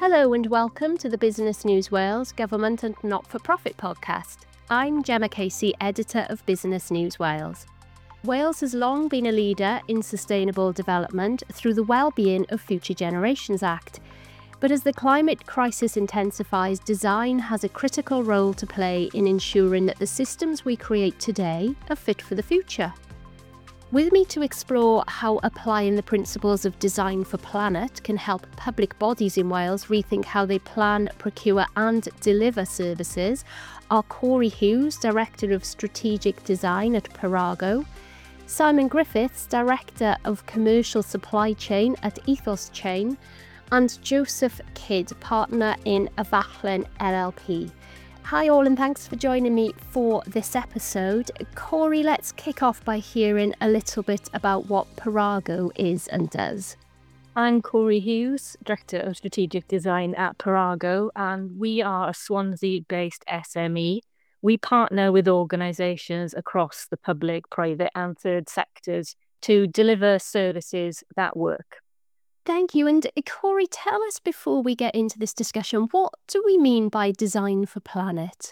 Hello and welcome to the Business News Wales Government and Not-for-Profit podcast. I'm Gemma Casey, editor of Business News Wales. Wales has long been a leader in sustainable development through the Wellbeing of Future Generations Act. But as the climate crisis intensifies, design has a critical role to play in ensuring that the systems we create today are fit for the future. With me to explore how applying the principles of Design for Planet can help public bodies in Wales rethink how they plan, procure and deliver services are Corey Hughes, Director of Strategic Design at Parago, Simon Griffiths, Director of Commercial Supply Chain at Ethos Chain, and Joseph Kidd, Partner in Avachlan LLP. Hi all and thanks for joining me for this episode. Corey, let's kick off by hearing a little bit about what Parago is and does. I'm Corey Hughes, Director of Strategic Design at Parago, and we are a Swansea-based SME. We partner with organisations across the public, private and third sectors to deliver services that work. Thank you. And Corey, tell us before we get into this discussion, what do we mean by Design for Planet?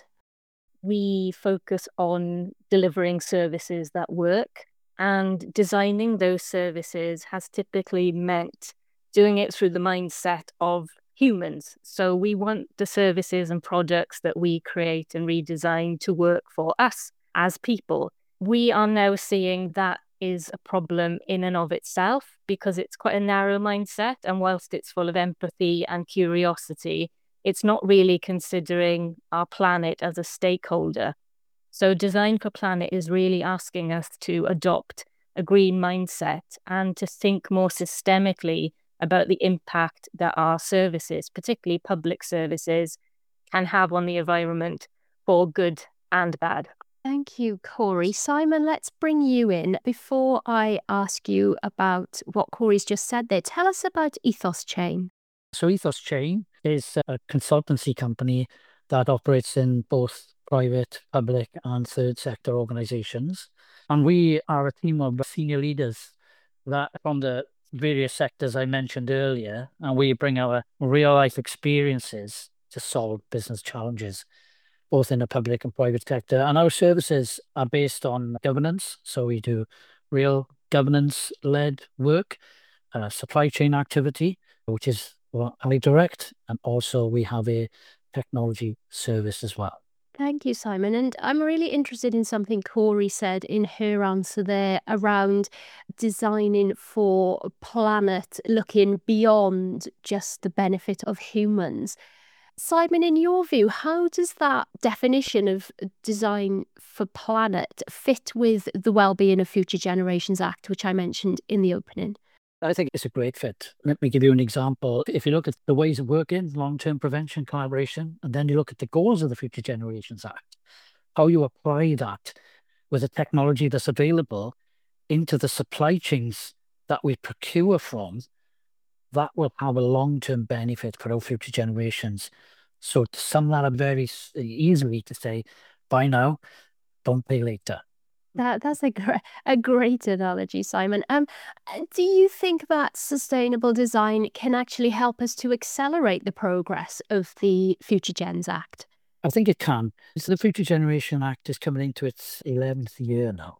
We focus on delivering services that work, and designing those services has typically meant doing it through the mindset of humans. So we want the services and products that we create and redesign to work for us as people. We are now seeing that is a problem in and of itself because it's quite a narrow mindset, and whilst it's full of empathy and curiosity, it's not really considering our planet as a stakeholder. So Design for Planet is really asking us to adopt a green mindset and to think more systemically about the impact that our services, particularly public services, can have on the environment for good and bad. Thank you, Corey. Simon, let's bring you in. Before I ask you about what Corey's just said there, tell us about Ethos Chain. So Ethos Chain is a consultancy company that operates in both private, public and third sector organisations. And we are a team of senior leaders that from the various sectors I mentioned earlier, and we bring our real life experiences to solve business challenges, both in the public and private sector. And our services are based on governance. So we do real governance-led work, supply chain activity, which is what I direct. And also we have a technology service as well. Thank you, Simon. And I'm really interested in something Corey said in her answer there around designing for planet, looking beyond just the benefit of humans. Simon, in your view, how does that definition of Design for Planet fit with the Wellbeing of Future Generations Act, which I mentioned in the opening? I think it's a great fit. Let me give you an example. If you look at the ways of working, long-term prevention, collaboration, and then you look at the goals of the Future Generations Act, how you apply that with the technology that's available into the supply chains that we procure from, that will have a long-term benefit for our future generations. So to sum that up very easily to say, buy now, don't pay later. That's a great analogy, Simon. Do you think that sustainable design can actually help us to accelerate the progress of the Future Gens Act? I think it can. So the Future Generation Act is coming into its 11th year now.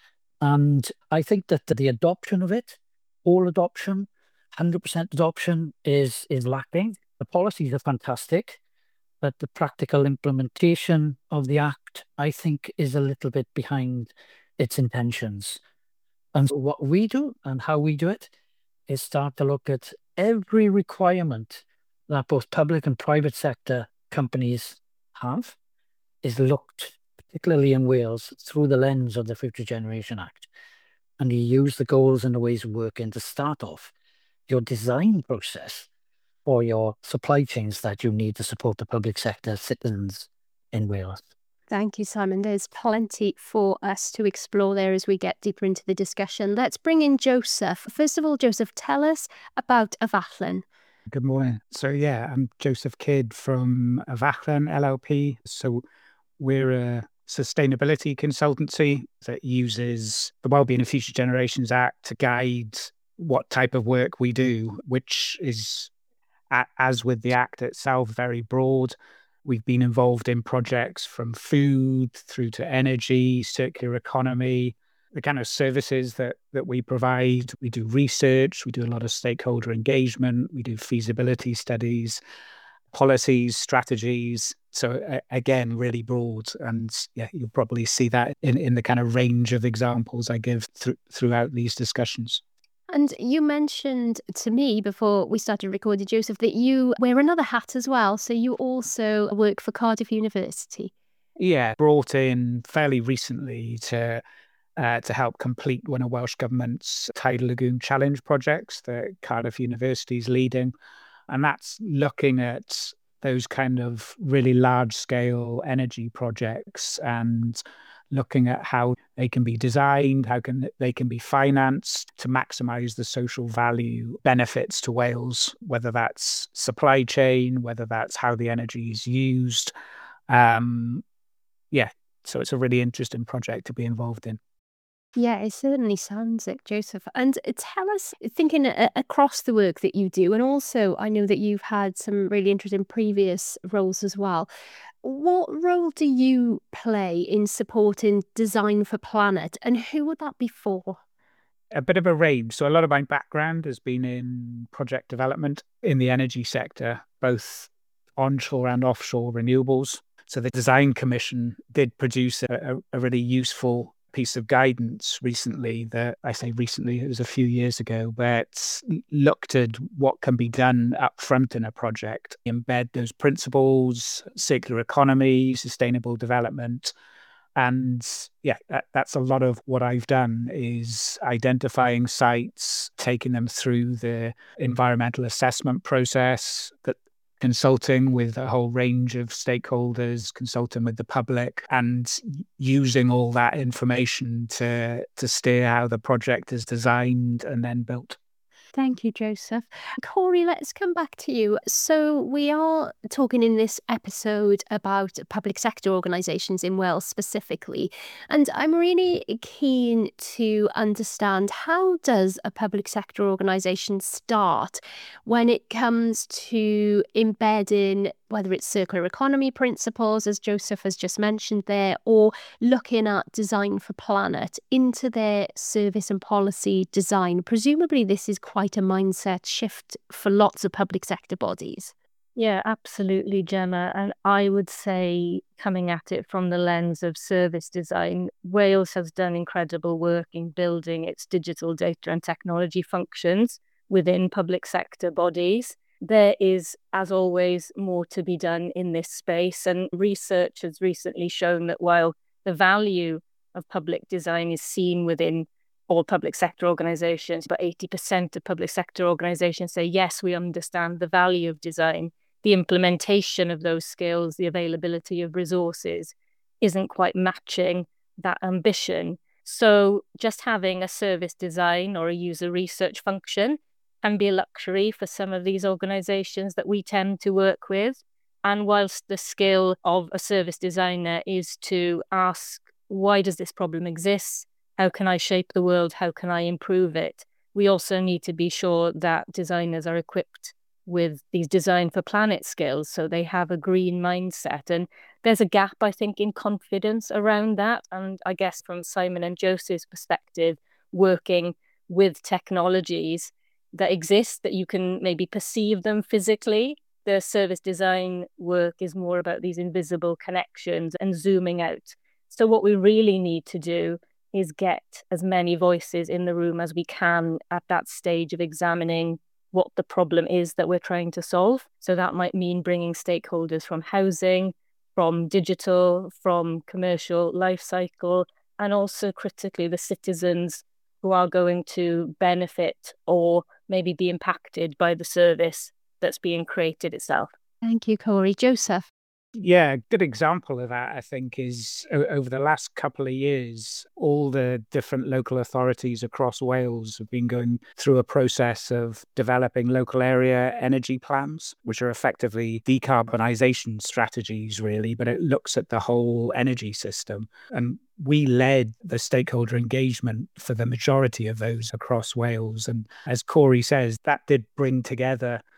And I think that the adoption of it, all adoption, 100% adoption is lacking. The policies are fantastic, but the practical implementation of the Act, I think, is a little bit behind its intentions. And so what we do and how we do it is start to look at every requirement that both public and private sector companies have is looked, particularly in Wales, through the lens of the Future Generation Act. And you use the goals and the ways of working to start off your design process for your supply chains that you need to support the public sector citizens in Wales. Thank you, Simon. There's plenty for us to explore there as we get deeper into the discussion. Let's bring in Joseph. First of all, Joseph, tell us about Avachlan. Good morning. So I'm Joseph Kidd from Avachlan LLP. So we're a sustainability consultancy that uses the Wellbeing of Future Generations Act to guide what type of work we do, which is as with the Act itself, very broad. We've been involved in projects from food through to energy, circular economy, the kind of services that we provide. We do research, we do a lot of stakeholder engagement, we do feasibility studies, policies, strategies. So again, really broad. And yeah, you'll probably see that in the kind of range of examples I give throughout these discussions. And you mentioned to me before we started recording, Joseph, that you wear another hat as well. So you also work for Cardiff University. Yeah, brought in fairly recently to help complete one of Welsh Government's Tidal Lagoon Challenge projects that Cardiff University is leading. And that's looking at those kind of really large scale energy projects and looking at how they can be designed, they can be financed to maximize the social value benefits to Wales, whether that's supply chain, whether that's how the energy is used. Yeah, so it's a really interesting project to be involved in. Yeah, it certainly sounds it, Joseph. And tell us, thinking across the work that you do, and also I know that you've had some really interesting previous roles as well. What role do you play in supporting Design for Planet, and who would that be for? A bit of a range. So a lot of my background has been in project development in the energy sector, both onshore and offshore renewables. So the Design Commission did produce a really useful piece of guidance recently, that I say recently, it was a few years ago, but looked at what can be done up front in a project, embed those principles, circular economy, sustainable development. And yeah, that's a lot of what I've done, is identifying sites, taking them through the environmental assessment process, that consulting with a whole range of stakeholders, consulting with the public, and using all that information to steer how the project is designed and then built. Thank you, Joseph. Corey, let's come back to you. So we are talking in this episode about public sector organisations in Wales specifically. And I'm really keen to understand, how does a public sector organisation start when it comes to embedding, whether it's circular economy principles, as Joseph has just mentioned there, or looking at Design for Planet into their service and policy design? Presumably this is quite a mindset shift for lots of public sector bodies. Yeah, absolutely, Gemma. And I would say, coming at it from the lens of service design, Wales has done incredible work in building its digital data and technology functions within public sector bodies. There is, as always, more to be done in this space. And research has recently shown that while the value of public design is seen within all public sector organisations, but 80% of public sector organisations say, yes, we understand the value of design, the implementation of those skills, the availability of resources isn't quite matching that ambition. So just having a service design or a user research function can be a luxury for some of these organisations that we tend to work with. And whilst the skill of a service designer is to ask, why does this problem exist? How can I shape the world? How can I improve it? We also need to be sure that designers are equipped with these Design for Planet skills, so they have a green mindset. And there's a gap, I think, in confidence around that. And I guess from Simon and Joseph's perspective, working with technologies that exist, that you can maybe perceive them physically, the service design work is more about these invisible connections and zooming out. So what we really need to do is get as many voices in the room as we can at that stage of examining what the problem is that we're trying to solve. So that might mean bringing stakeholders from housing, from digital, from commercial life cycle, and also critically the citizens who are going to benefit or maybe be impacted by the service that's being created itself. Thank you, Corey. Joseph? Yeah, a good example of that, I think, is over the last couple of years, all the different local authorities across Wales have been going through a process of developing local area energy plans, which are effectively decarbonisation strategies, really, but it looks at the whole energy system. And we led the stakeholder engagement for the majority of those across Wales. And as Corey says, that did bring together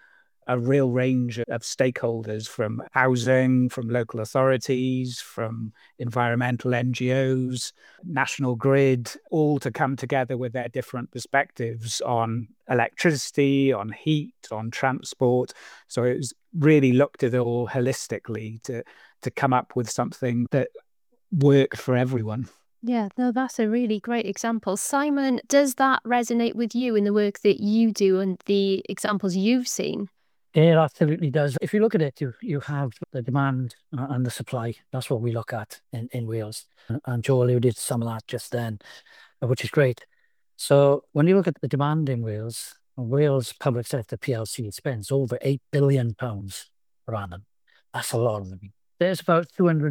a real range of stakeholders, from housing, from local authorities, from environmental NGOs, National Grid, all to come together with their different perspectives on electricity, on heat, on transport. So it was really looked at it all holistically to come up with something that worked for everyone. Yeah, no, that's a really great example. Simon, does that resonate with you in the work that you do and the examples you've seen? It absolutely does. If you look at it, you have the demand and the supply. That's what we look at in Wales. And Joe alluded to some of that just then, which is great. So when you look at the demand in Wales, Wales Public Sector PLC spends over £8 billion per annum. That's a lot of money. There's about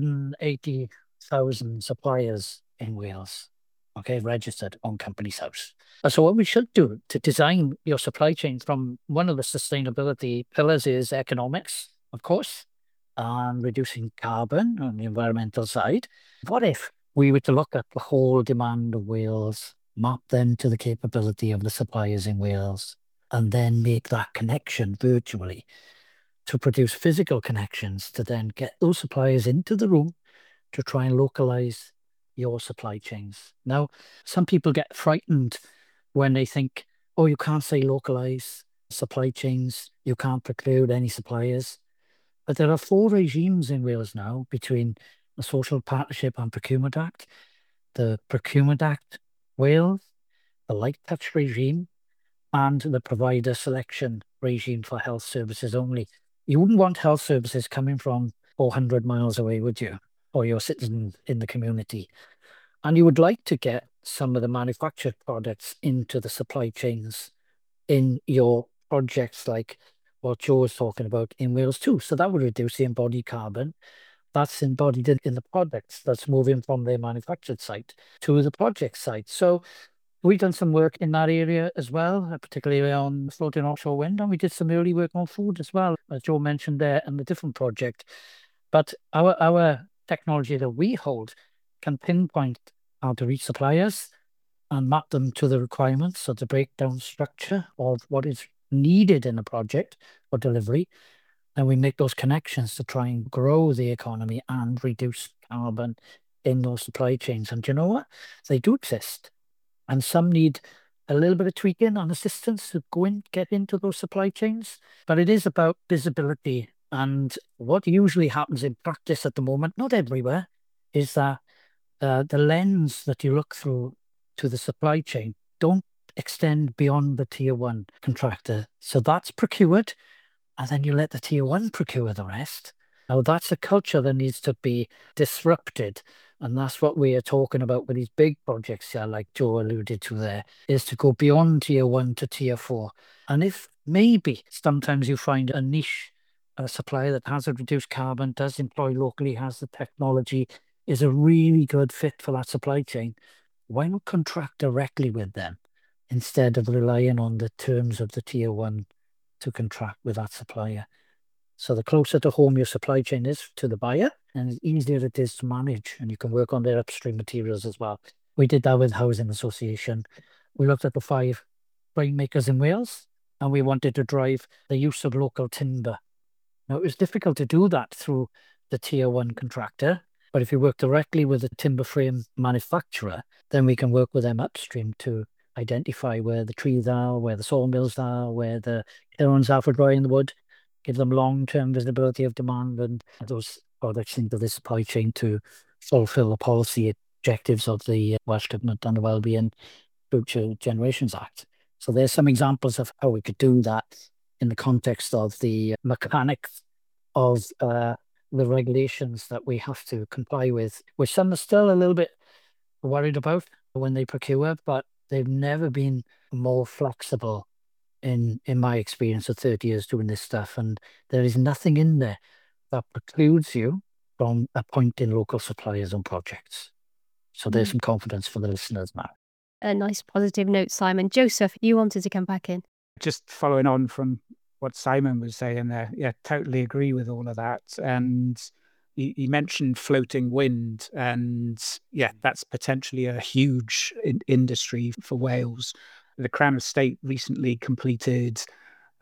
280,000 suppliers in Wales, okay, registered on Companies House. So what we should do to design your supply chain, from one of the sustainability pillars is economics, of course, and reducing carbon on the environmental side. What if we were to look at the whole demand of Wales, map them to the capability of the suppliers in Wales, and then make that connection virtually to produce physical connections to then get those suppliers into the room to try and localize your supply chains. Now, some people get frightened when they think, oh, you can't say localize supply chains, you can't preclude any suppliers. But there are 4 regimes in Wales now between the Social Partnership and Procurement Act, the Procurement Act Wales, the Light Touch regime, and the provider selection regime for health services only. You wouldn't want health services coming from 400 miles away, would you? Or your citizens in the community. And you would like to get some of the manufactured products into the supply chains in your projects, like what Joe was talking about in Wales too. So that would reduce the embodied carbon. That's embodied in the products that's moving from their manufactured site to the project site. So we've done some work in that area as well, particularly on floating offshore wind, and we did some early work on food as well, as Joe mentioned there, and the different project. But our technology that we hold can pinpoint how to reach suppliers and map them to the requirements, so the breakdown structure of what is needed in a project for delivery. And we make those connections to try and grow the economy and reduce carbon in those supply chains. And you know what? They do exist. And some need a little bit of tweaking and assistance to get into those supply chains. But it is about visibility. And what usually happens in practice at the moment, not everywhere, is that the lens that you look through to the supply chain don't extend beyond the tier 1 contractor. So that's procured, and then you let the tier 1 procure the rest. Now that's a culture that needs to be disrupted. And that's what we are talking about with these big projects here, like Joe alluded to there, is to go beyond tier 1 to tier 4. And if maybe sometimes you find a niche supplier that has a reduced carbon, does employ locally, has the technology, is a really good fit for that supply chain, why not contract directly with them instead of relying on the terms of the tier 1 to contract with that supplier? So the closer to home your supply chain is to the buyer, and the easier it is to manage, and you can work on their upstream materials as well. We did that with Housing Association. We looked at the 5 frame makers in Wales, and we wanted to drive the use of local timber. Now, it was difficult to do that through the tier 1 contractor, but if you work directly with a timber frame manufacturer, then we can work with them upstream to identify where the trees are, where the sawmills are, where the kilns are for drying the wood, give them long-term visibility of demand and those products into the supply chain to fulfill the policy objectives of the Welsh Government and the Wellbeing Future Generations Act. So there's some examples of how we could do that in the context of the mechanics of the regulations that we have to comply with, which some are still a little bit worried about when they procure, but they've never been more flexible in my experience of 30 years doing this stuff. And there is nothing in there that precludes you from appointing local suppliers on projects. So there's some confidence for the listeners now. A nice positive note, Simon. Joseph, you wanted to come back in. Just following on from what Simon was saying there, yeah, totally agree with all of that. And he mentioned floating wind, and yeah, that's potentially a huge industry for Wales. The Crown Estate recently completed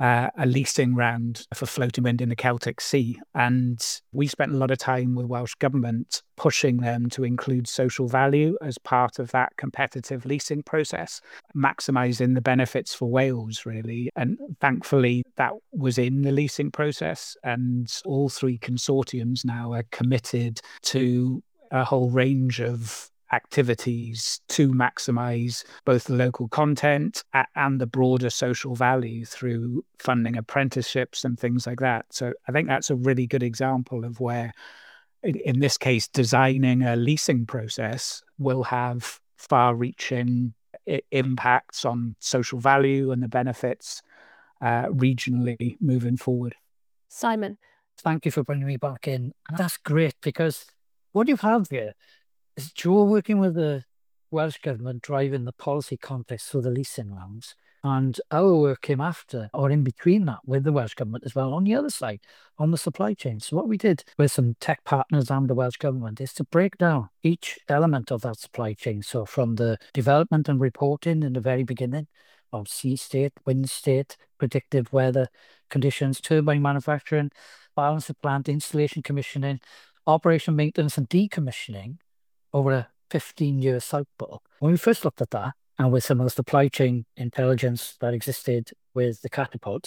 a leasing round for floating wind in the Celtic Sea. And we spent a lot of time with Welsh Government pushing them to include social value as part of that competitive leasing process, maximising the benefits for Wales, really. And thankfully, that was in the leasing process. And all three consortiums now are committed to a whole range of activities to maximize both the local content and the broader social value through funding apprenticeships and things like that. So I think that's a really good example of where, in this case, designing a leasing process will have far-reaching impacts on social value and the benefits regionally moving forward. Simon. Thank you for bringing me back in. And that's great, because what you have here is Joe working with the Welsh Government driving the policy context for the leasing rounds. And our work came after, or in between that, with the Welsh Government as well, on the other side, on the supply chain. So what we did with some tech partners and the Welsh Government is to break down each element of that supply chain. So from the development and reporting in the very beginning of sea state, wind state, predictive weather conditions, turbine manufacturing, balance of plant, installation, commissioning, operation, maintenance and decommissioning, over a 15-year cycle. When we first looked at that, and with some of the supply chain intelligence that existed with the catapult,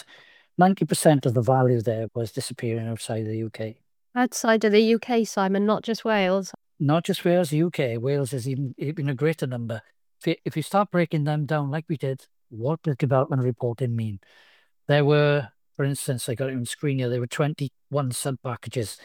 90% of the value there was disappearing outside the UK. Outside of the UK, Simon, not just Wales. Not just Wales, UK. Wales is even a greater number. If you start breaking them down like we did, what does development reporting mean? There were, for instance, I got it on screen here, there were 21 sub-packages,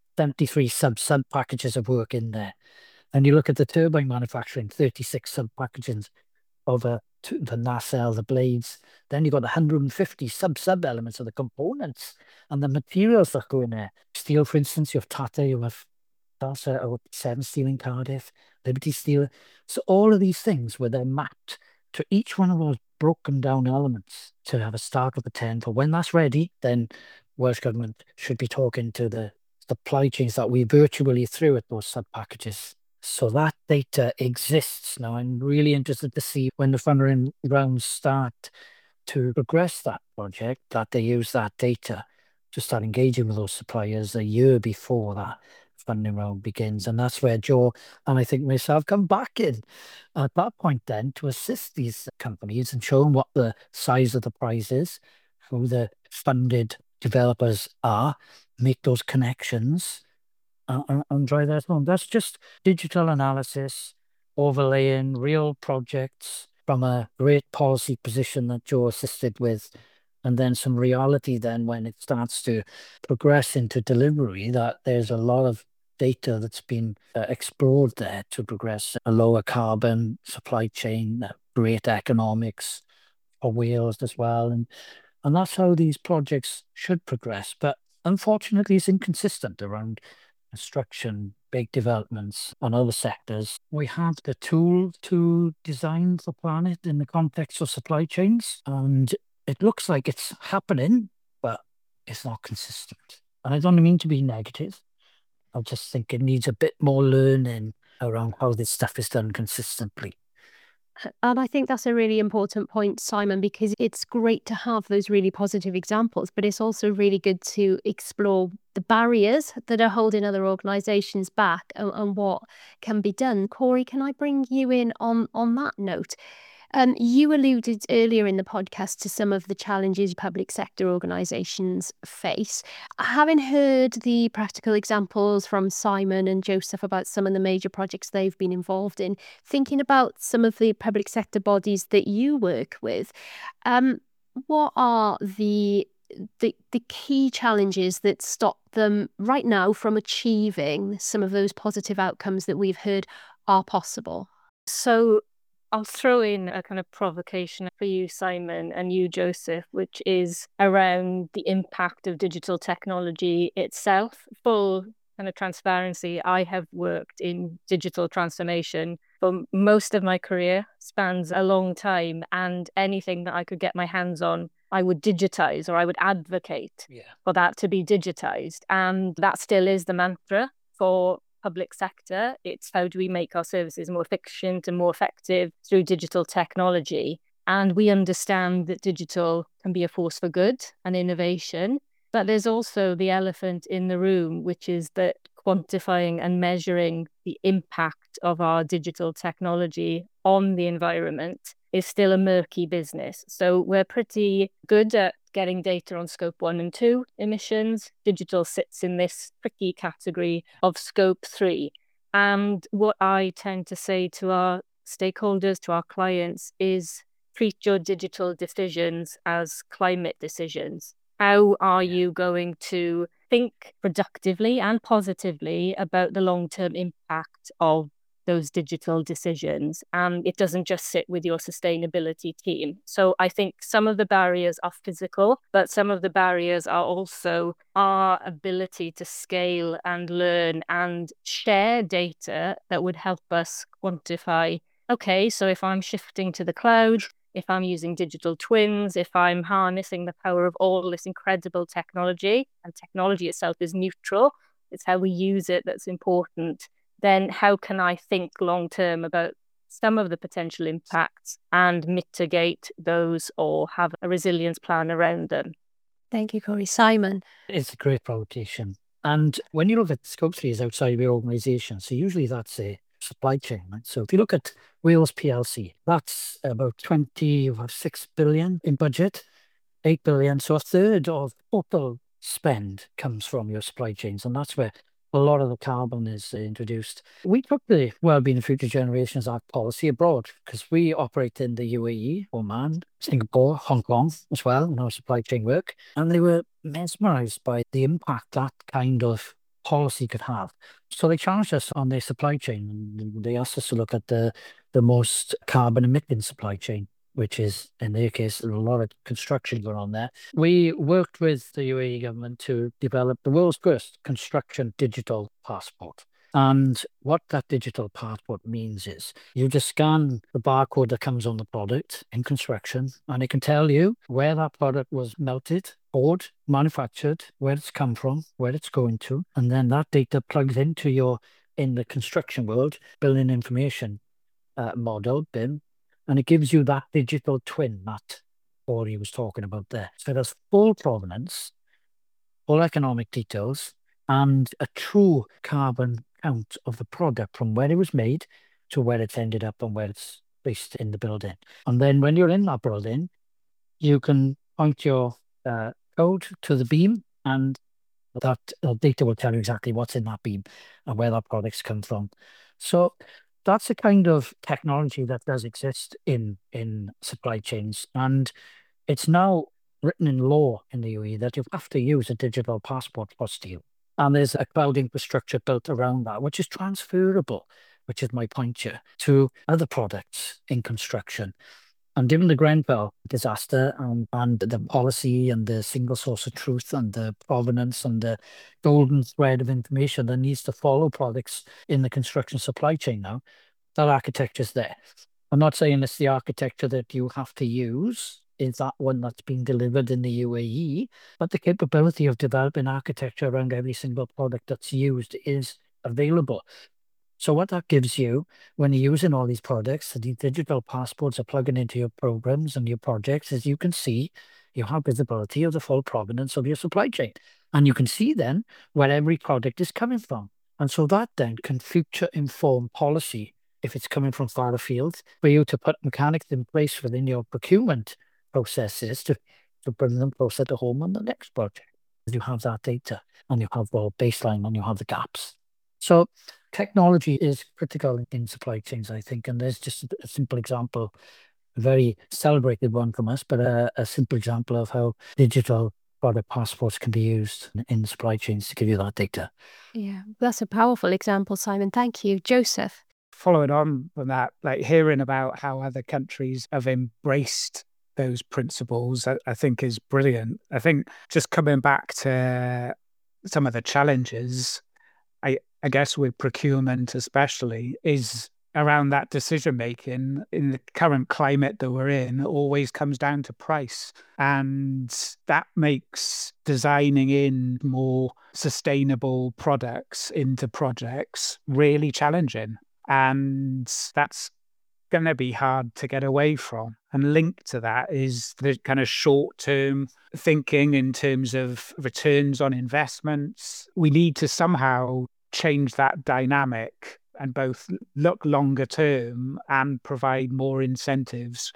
73 sub-packages of work in there. And you look at the turbine manufacturing, 36 sub-packages of the nacelle, the blades. Then you've got 150 sub-elements of the components and the materials that go in there. Steel, for instance, you have Tata, you have Tata, or Seven Steel in Cardiff, Liberty Steel. So all of these things were then mapped to each one of those broken down elements to have a start with a 10. For when that's ready, then Welsh Government should be talking to the supply chains that we virtually threw at those sub-packages. So that data exists now. I'm really interested to see when the funding rounds start to progress that project, that they use that data to start engaging with those suppliers a year before that funding round begins. And that's where Joe and I think myself come back in at that point then to assist these companies and show them what the size of the prize is, who the funded developers are, make those connections, and drive that home. That's just digital analysis, overlaying real projects from a great policy position that Joe assisted with, and then some reality then when it starts to progress into delivery, that there's a lot of data that's been explored there to progress a lower carbon supply chain, great economics for Wales as well. And that's how these projects should progress. But unfortunately, it's inconsistent around construction, big developments and other sectors. We have the tool to design the planet in the context of supply chains, and it looks like it's happening, but it's not consistent. And I don't mean to be negative. I just think it needs a bit more learning around how this stuff is done consistently. And I think that's a really important point, Simon, because it's great to have those really positive examples, but it's also really good to explore the barriers that are holding other organisations back and what can be done. Corey, can I bring you in on that note? You alluded earlier in the podcast to some of the challenges public sector organisations face. Having heard the practical examples from Simon and Joseph about some of the major projects they've been involved in, thinking about some of the public sector bodies that you work with, what are the key challenges that stop them right now from achieving some of those positive outcomes that we've heard are possible? So I'll throw in a kind of provocation for you, Simon, and you, Joseph, which is around the impact of digital technology itself. Full kind of transparency, I have worked in digital transformation for most of my career, spans a long time, and anything that I could get my hands on, I would digitize, or I would advocate for that to be digitized. And that still is the mantra for public sector. It's how do we make our services more efficient and more effective through digital technology. And we understand that digital can be a force for good and innovation. But there's also the elephant in the room, which is that quantifying and measuring the impact of our digital technology on the environment is still a murky business. So we're pretty good at getting data on scope 1 and 2 emissions. Digital sits in this tricky category of scope 3. And what I tend to say to our stakeholders, to our clients, is treat your digital decisions as climate decisions. How are you going to think productively and positively about the long-term impact of those digital decisions? And it doesn't just sit with your sustainability team. So I think some of the barriers are physical, but some of the barriers are also our ability to scale and learn and share data that would help us quantify, okay, so if I'm shifting to the cloud, if I'm using digital twins, if I'm harnessing the power of all this incredible technology, and technology itself is neutral, it's how we use it that's important, then how can I think long term about some of the potential impacts and mitigate those or have a resilience plan around them? Thank you, Corey. Simon? It's a great provocation. And when you look at scope 3 is outside of your organisation, so usually that's a supply chain, right? So if you look at Wales PLC, that's about 26 billion in budget, 8 billion. So a third of total spend comes from your supply chains. And that's where a lot of the carbon is introduced. We took the Wellbeing of Future Generations Act policy abroad because we operate in the UAE, Oman, Singapore, Hong Kong as well in our supply chain work. And they were mesmerized by the impact that kind of policy could have. So they challenged us on their supply chain and they asked us to look at the most carbon emitting supply chain, which is, in their case, a lot of construction going on there. We worked with the UAE government to develop the world's first construction digital passport. And what that digital passport means is you just scan the barcode that comes on the product in construction, and it can tell you where that product was melted, poured, manufactured, where it's come from, where it's going to. And then that data plugs into your, in the construction world, building information model, BIM, and it gives you that digital twin that Corey was talking about there. So there's full provenance, full economic details, and a true carbon count of the product from where it was made to where it's ended up and where it's placed in the building. And then when you're in that building, you can point your code to the beam, and that data will tell you exactly what's in that beam and where that product's come from. So that's the kind of technology that does exist in supply chains. And it's now written in law in the UAE that you have to use a digital passport for steel. And there's a cloud infrastructure built around that, which is transferable, which is my point here, to other products in construction. And given the Grenfell disaster and the policy and the single source of truth and the provenance and the golden thread of information that needs to follow products in the construction supply chain now, that architecture's there. I'm not saying it's the architecture that you have to use, is that one that's being delivered in the UAE, but the capability of developing architecture around every single product that's used is available. So what that gives you when you're using all these products, the digital passports are plugging into your programs and your projects, is you can see, you have visibility of the full provenance of your supply chain. And you can see then where every product is coming from. And so that then can future inform policy if it's coming from far afield, for you to put mechanics in place within your procurement processes to bring them closer to home on the next project. You have that data and you have the baseline and you have the gaps. So technology is critical in supply chains, I think. And there's just a simple example, a very celebrated one from us, but a simple example of how digital product passports can be used in supply chains to give you that data. Yeah, that's a powerful example, Simon. Thank you. Joseph? Following on from that, like hearing about how other countries have embraced those principles, I think is brilliant. I think just coming back to some of the challenges, I guess with procurement especially, is around that decision making in the current climate that we're in always comes down to price. And that makes designing in more sustainable products into projects really challenging. And that's going to be hard to get away from. And linked to that is the kind of short-term thinking in terms of returns on investments. We need to somehow change that dynamic and both look longer term and provide more incentives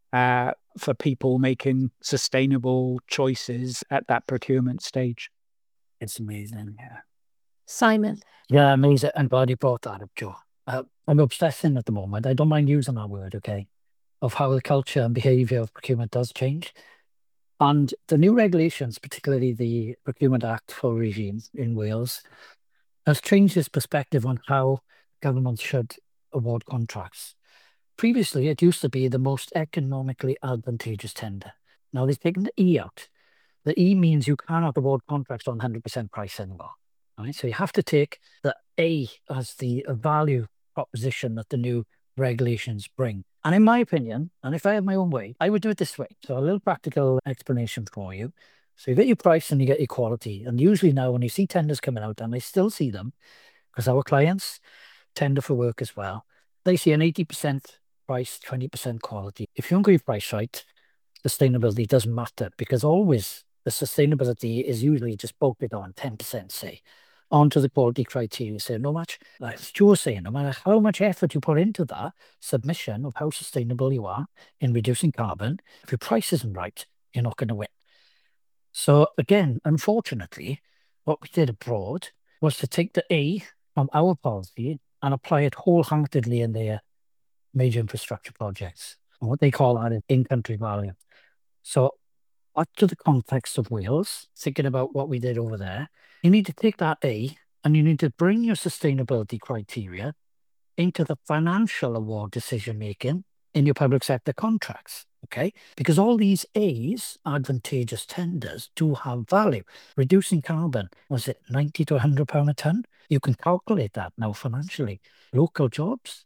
for people making sustainable choices at that procurement stage. It's amazing, yeah. Simon? Yeah, amazing. And glad you brought that up, Joe. I'm obsessing at the moment. I don't mind using that word, okay, of how the culture and behaviour of procurement does change. And the new regulations, particularly the Procurement Act for regime in Wales, has changed its perspective on how government should award contracts. Previously, it used to be the most economically advantageous tender. Now they've taken the E out. The E means you cannot award contracts on 100% price anymore. Right? So you have to take the A as the value proposition that the new regulations bring. And in my opinion, and if I had my own way, I would do it this way. So a little practical explanation for you. So you get your price and you get your quality. And usually now when you see tenders coming out, and I still see them, because our clients tender for work as well, they see an 80% price, 20% quality. If you don't get your price right, sustainability doesn't matter, because always the sustainability is usually just bolted on 10%, say, onto the quality criteria. So no much, like Joe was saying, no matter how much effort you put into that submission of how sustainable you are in reducing carbon, if your price isn't right, you're not going to win. So again, unfortunately, what we did abroad was to take the A from our policy and apply it wholeheartedly in their major infrastructure projects. And what they call that is in-country value. So back to the context of Wales, thinking about what we did over there, you need to take that A and you need to bring your sustainability criteria into the financial award decision-making in your public sector contracts, okay? Because all these A's, advantageous tenders, do have value. Reducing carbon, was it 90 to 100 pound a tonne? You can calculate that now financially. Local jobs,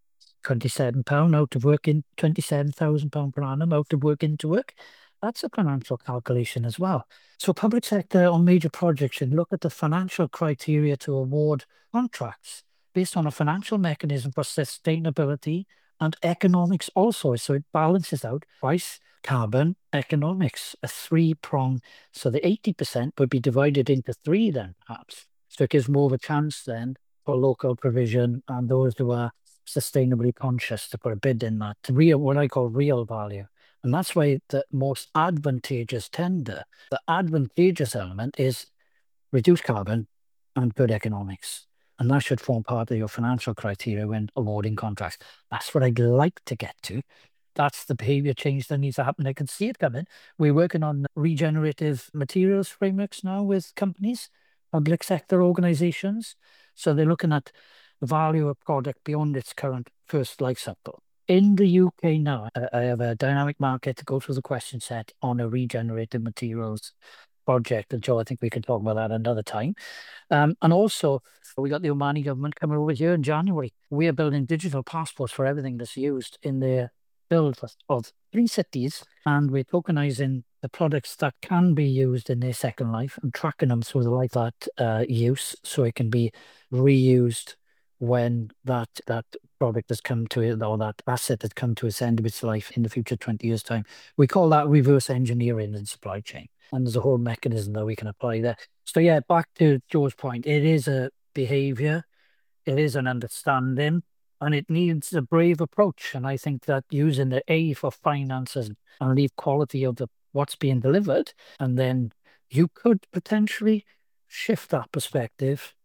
£27 out of work in £27,000 per annum out of work into work. That's a financial calculation as well. So public sector on major projects should look at the financial criteria to award contracts based on a financial mechanism for sustainability and economics also. So it balances out price, carbon, economics, a three-prong. So the 80% would be divided into three then, perhaps. So it gives more of a chance then for local provision and those who are sustainably conscious to put a bid in that, real, what I call real value. And that's why the most advantageous tender, the advantageous element is reduced carbon and good economics. And that should form part of your financial criteria when awarding contracts. That's what I'd like to get to. That's the behavior change that needs to happen. I can see it coming. We're working on regenerative materials frameworks now with companies, public sector organizations. So they're looking at the value of product beyond its current first life cycle. In the UK now, I have a dynamic market to go through the question set on a regenerative materials project. And Joe, I think we can talk about that another time. And also, we got the Omani government coming over here in January. We are building digital passports for everything that's used in their build of 3 cities. And we're tokenizing the products that can be used in their second life and tracking them through the life of that use so it can be reused when that product has come to it, or that asset has come to its end of its life in the future 20 years' time. We call that reverse engineering in supply chain. And there's a whole mechanism that we can apply there. So yeah, back to Joe's point, it is a behavior, it is an understanding, and it needs a brave approach. And I think that using the A for finances and leave quality of what's being delivered, and then you could potentially shift that perspective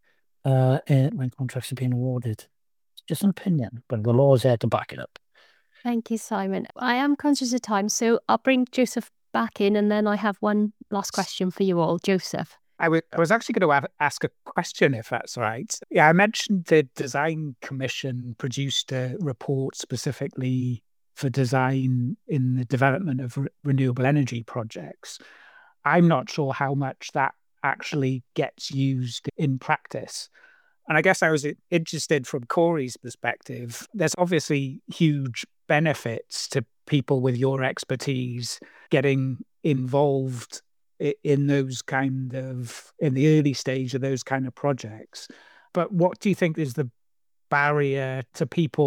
when contracts are being awarded. It's just an opinion, but the law is there to back it up. Thank you, Simon. I am conscious of time, so I'll bring Joseph back in, and then I have one last question for you all. Joseph. I was actually going to ask a question, if that's all right. Yeah, I mentioned the Design Commission produced a report specifically for design in the development of renewable energy projects. I'm not sure how much that actually gets used in practice. And I guess I was interested from Corey's perspective. There's obviously huge benefits to people with your expertise getting involved in those kind of, in the early stage of those kind of projects. But what do you think is the barrier to people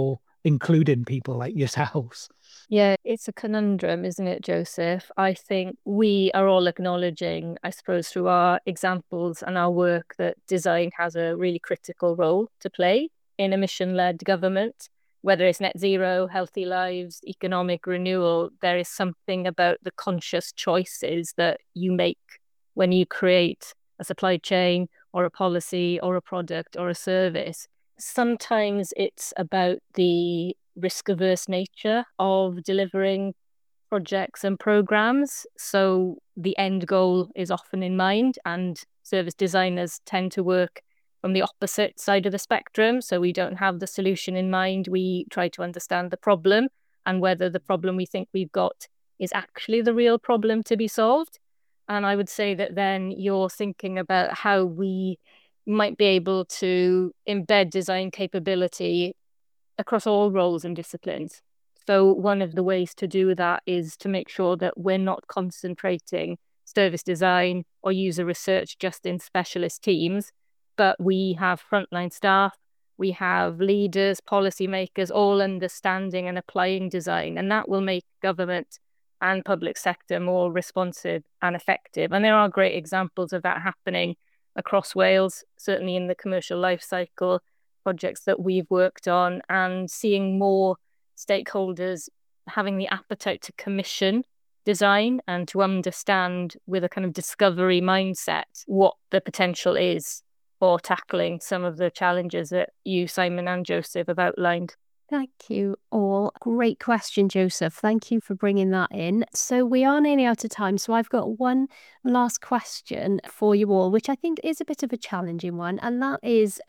including people like yourselves? Yeah, it's a conundrum, isn't it, Joseph? I think we are all acknowledging, I suppose, through our examples and our work, that design has a really critical role to play in a mission-led government. Whether it's net zero, healthy lives, economic renewal, there is something about the conscious choices that you make when you create a supply chain or a policy or a product or a service. Sometimes it's about the risk-averse nature of delivering projects and programs. So the end goal is often in mind, and service designers tend to work from the opposite side of the spectrum. So we don't have the solution in mind. We try to understand the problem and whether the problem we think we've got is actually the real problem to be solved. And I would say that then you're thinking about how we might be able to embed design capability across all roles and disciplines. So one of the ways to do that is to make sure that we're not concentrating service design or user research just in specialist teams, but we have frontline staff, we have leaders, policymakers, all understanding and applying design, and that will make government and public sector more responsive and effective. And there are great examples of that happening across Wales, certainly in the commercial life cycle projects that we've worked on, and seeing more stakeholders having the appetite to commission design and to understand with a kind of discovery mindset what the potential is for tackling some of the challenges that you, Simon, and Joseph have outlined. Thank you all. Great question, Joseph. Thank you for bringing that in. So we are nearly out of time. So I've got one last question for you all, which I think is a bit of a challenging one. And that is,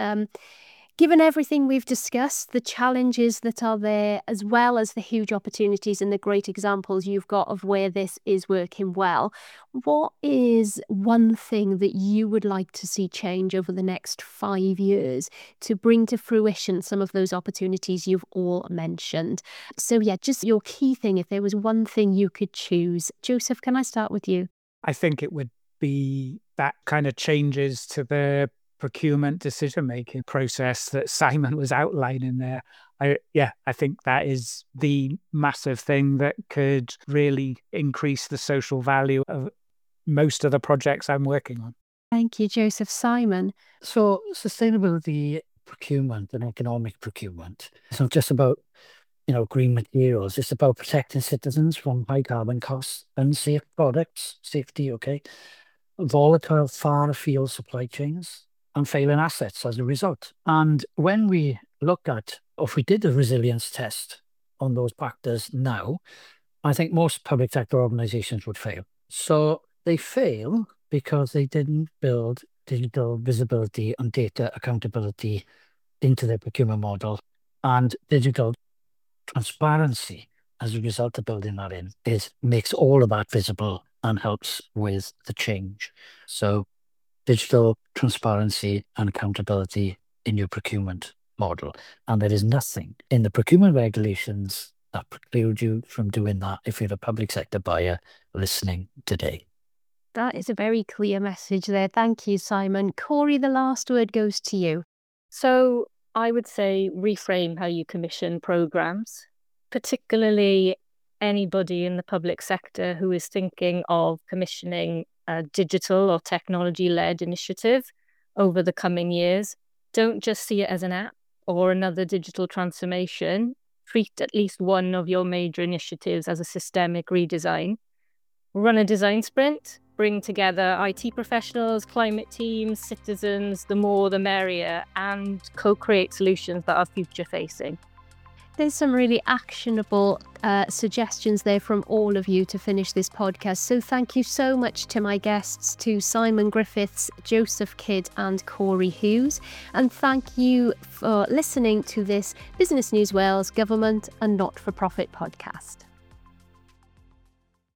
given everything we've discussed, the challenges that are there, as well as the huge opportunities and the great examples you've got of where this is working well, what is one thing that you would like to see change over the next 5 years to bring to fruition some of those opportunities you've all mentioned? So yeah, just your key thing, if there was one thing you could choose. Joseph, can I start with you? I think it would be that kind of changes to the procurement decision-making process that Simon was outlining there. I think that is the massive thing that could really increase the social value of most of the projects I'm working on. Thank you, Joseph. Simon? So sustainability procurement and economic procurement, it's not just about, green materials. It's about protecting citizens from high carbon costs, unsafe products, safety, volatile far afield supply chains, and failing assets as a result. And when we look at, or if we did a resilience test on those factors now, I think most public sector organizations would fail. So they fail because they didn't build digital visibility and data accountability into their procurement model, and digital transparency as a result of building that in makes all of that visible and helps with the change. So digital transparency and accountability in your procurement model. And there is nothing in the procurement regulations that preclude you from doing that if you're a public sector buyer listening today. That is a very clear message there. Thank you, Simon. Corey, the last word goes to you. So I would say reframe how you commission programs, particularly anybody in the public sector who is thinking of commissioning a digital or technology-led initiative over the coming years. Don't just see it as an app or another digital transformation. Treat at least one of your major initiatives as a systemic redesign. Run a design sprint, bring together IT professionals, climate teams, citizens, the more the merrier, and co-create solutions that are future-facing. There's some really actionable suggestions there from all of you to finish this podcast. So thank you so much to my guests, to Simon Griffiths, Joseph Kidd and Corey Hughes. And thank you for listening to this Business News Wales Government and Not-for-Profit podcast.